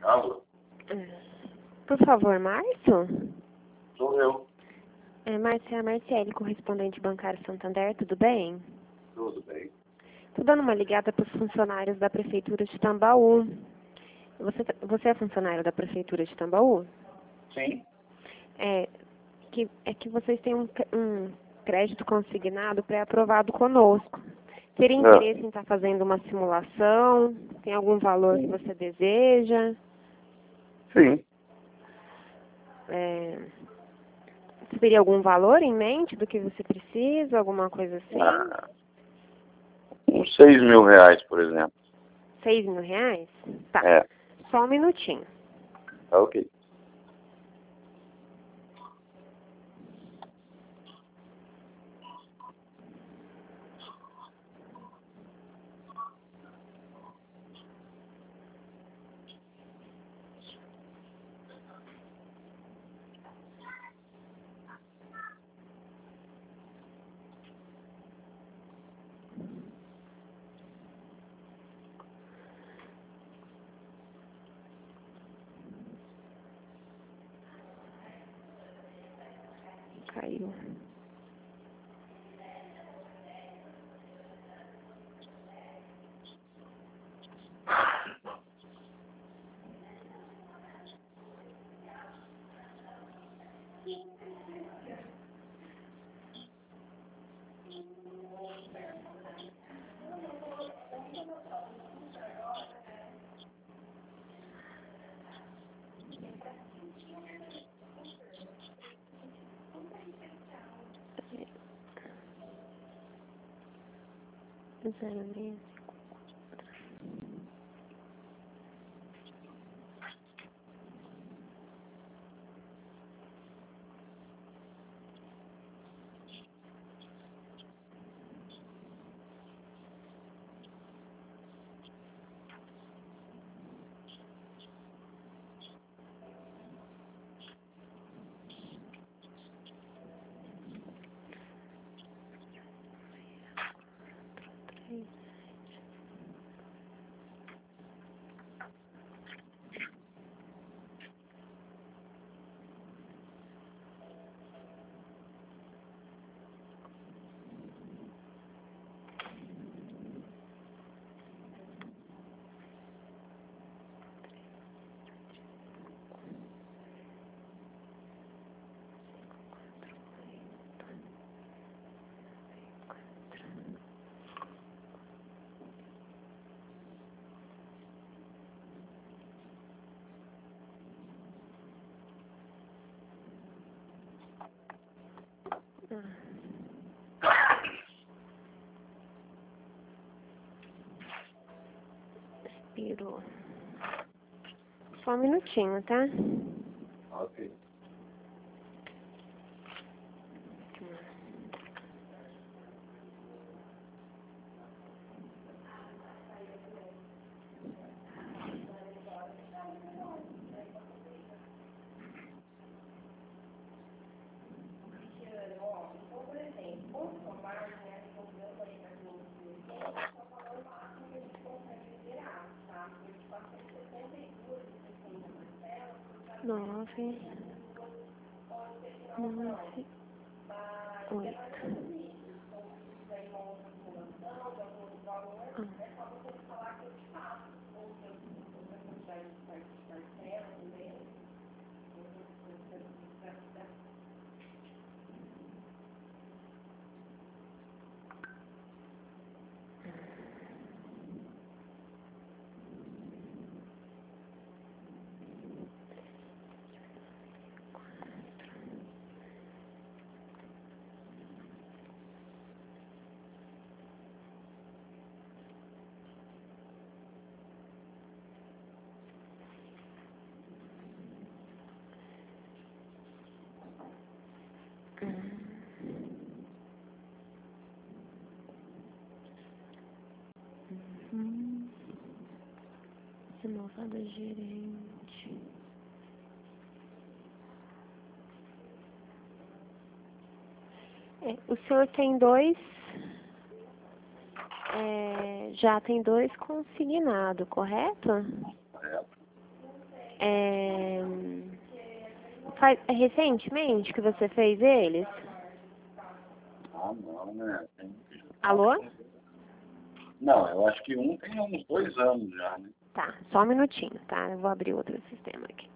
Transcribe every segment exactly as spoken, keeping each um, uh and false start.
Alô? Por favor, Márcio? Sou eu. É, Márcio, é a Marciele, correspondente bancário Santander, tudo bem? Tudo bem. Tô dando uma ligada para os funcionários da Prefeitura de Tambaú. Você, você é funcionário da Prefeitura de Tambaú? Sim. É que, é que vocês têm um, um crédito consignado pré-aprovado conosco. Teria interesse em estar fazendo uma simulação? Tem algum valor que você deseja? Sim. É, você teria algum valor em mente do que você precisa, alguma coisa assim? Ah, uns seis mil reais, por exemplo. Seis mil reais? Tá. É. Só um minutinho. Tá ok. Caiu. Zero meio. Expirou. Só um minutinho, tá? Ok. Nove. Nove. Oito. Ah. Uhum. Renovada gerente. É, o senhor tem dois, é, já tem dois consignados, correto? Correto. É, faz, é recentemente que você fez eles? Ah, não, né? Tem que Alô? Não, eu acho que um tem uns dois anos já, né? Tá, só um minutinho, tá? Eu vou abrir outro sistema aqui.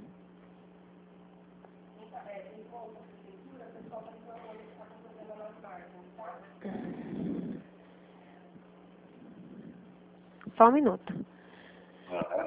Só um minuto. Aham.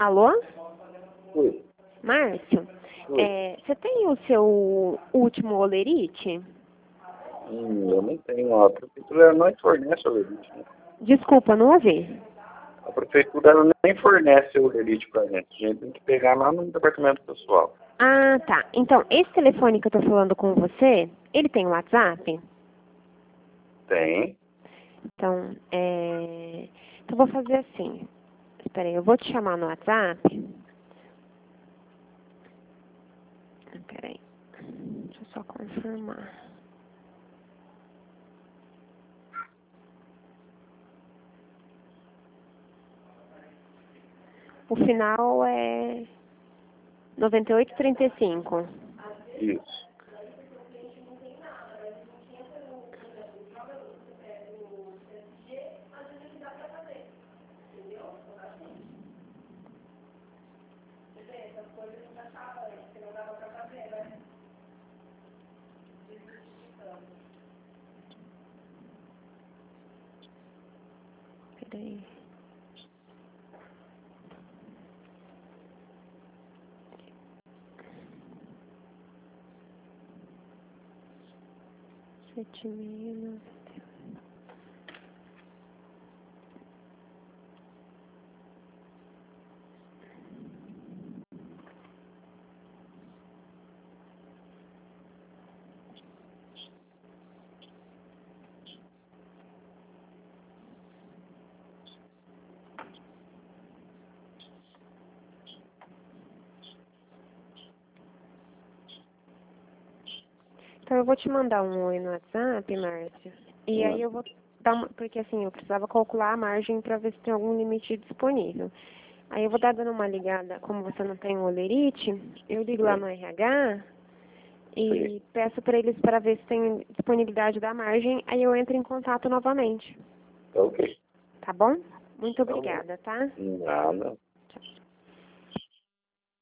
Alô? Oi. Márcio? Oi. É, você tem o seu último olerite? Hum, eu não tenho. A prefeitura não fornece olerite, né? Desculpa, não ouvi. A prefeitura ela nem fornece olerite pra gente. A gente tem que pegar lá no departamento pessoal. Ah, tá. Então, esse telefone que eu tô falando com você, ele tem WhatsApp? Tem. Então, é... Então, eu vou fazer assim. Espera aí, eu vou te chamar no WhatsApp. Espera aí. Deixa eu só confirmar. O final é noventa e oito trinta e cinco. Isso. Peraí. Sete mil. Então eu vou te mandar um oi no WhatsApp, Márcio. E aí Hum. eu vou dar uma, porque assim, eu precisava calcular a margem para ver se tem algum limite disponível. Aí eu vou dar dando uma ligada, como você não tem o olerite, eu ligo lá no R H e Sim. peço para eles para ver se tem disponibilidade da margem, aí eu entro em contato novamente. Tá ok. Tá bom? Muito Tá bom. obrigada, tá? Nada.